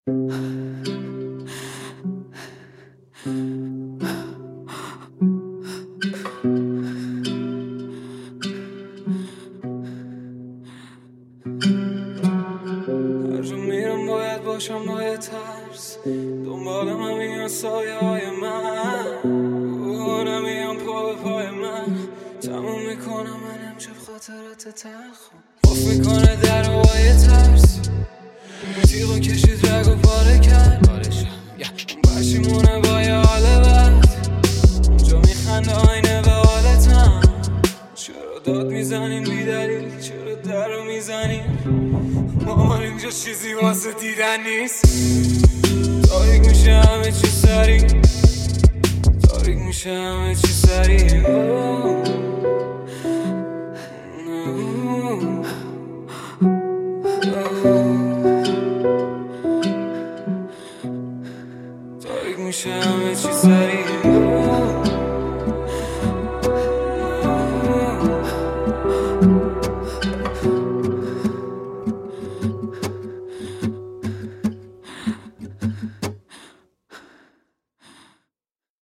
هر جا میرم باید باشم با یه ترس، دنبالم هم میان سایه های من، نمیان پا به پای من. تموم میکنم من امشب خاطرات تلخم، قف میکنه در و با یه ترس، تیغو کشید رگ و پاره کرد. پشیمونه با یه حال بد، اونجا میخنده آینه به حالتم. چرا داد میزنین بی دلیل، چرا در رو میزنین؟ مامان اینجا چیزی واسه دیدن نیست. تاریک میشه همه چی سری، تاریک میشه همه چی سری. تاریک میشه همه چی سری.